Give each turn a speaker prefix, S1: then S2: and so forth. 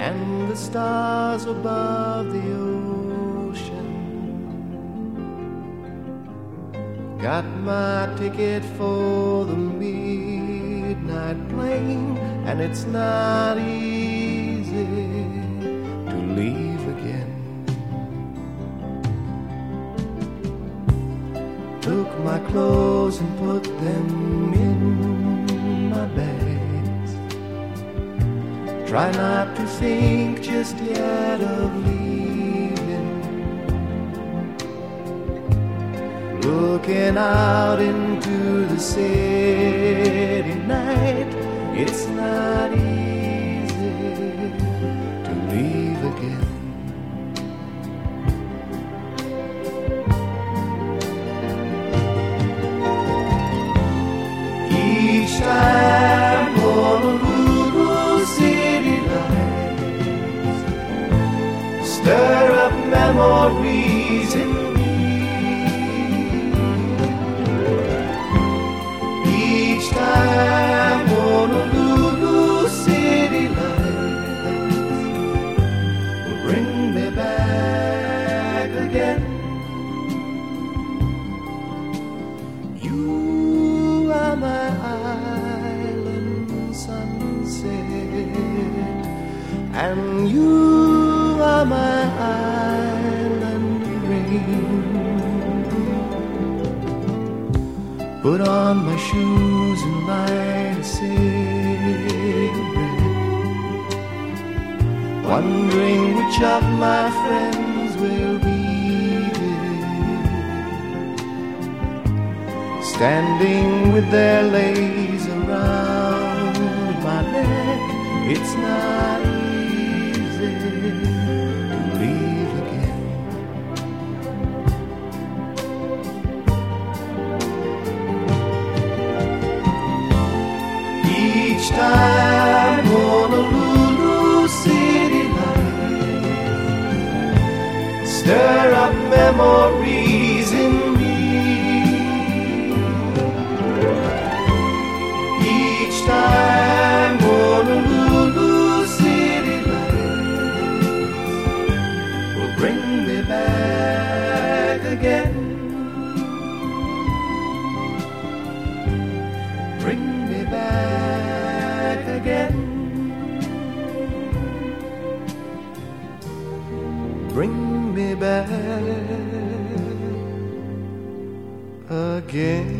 S1: and the stars above the ocean. Got my ticket for the midnight plane, and it's not easy to leave again. Took my clothes and put them in my bags. Try not to think just yet of leaving. Looking out into the city night, it's not easy to leave again. Each time Honolulu city lights stir up memories in me. Each time Honolulu city lights will bring me back again. You are my island sunset, and you are my island rain. Put on my shoes and light a cigarette, wondering which of my friends will be there, standing with their leis around my neck. It's not easy to leave again. Each time Honolulu city lights stir up memories in me. Each time Honolulu city lights will bring me back again. Bring me back again. Bring me back again.